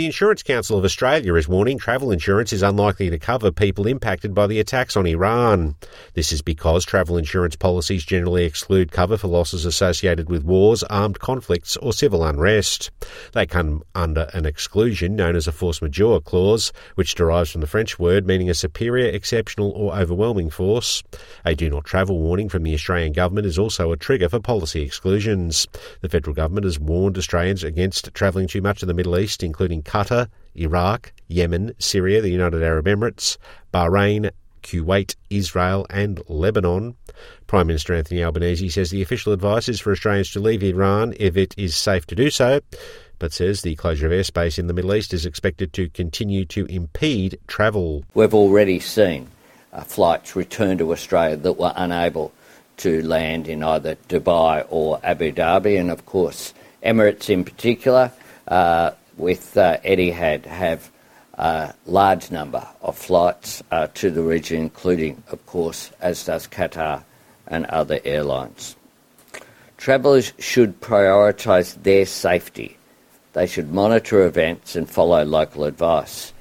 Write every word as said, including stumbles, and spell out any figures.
The Insurance Council of Australia is warning travel insurance is unlikely to cover people impacted by the attacks on Iran. This is because travel insurance policies generally exclude cover for losses associated with wars, armed conflicts or civil unrest. They come under an exclusion known as a force majeure clause, which derives from the French word meaning a superior, exceptional or overwhelming force. A do not travel warning from the Australian government is also a trigger for policy exclusions. The federal government has warned Australians against travelling too much to the Middle East, including Qatar, Iraq, Yemen, Syria, the United Arab Emirates, Bahrain, Kuwait, Israel and Lebanon. Prime Minister Anthony Albanese says the official advice is for Australians to leave Iran if it is safe to do so, but says the closure of airspace in the Middle East is expected to continue to impede travel. We've already seen uh, flights return to Australia that were unable to land in either Dubai or Abu Dhabi, and of course Emirates in particular, uh, with uh, Etihad, have a large number of flights uh, to the region, including, of course, as does Qatar and other airlines. Travellers should prioritise their safety. They should monitor events and follow local advice.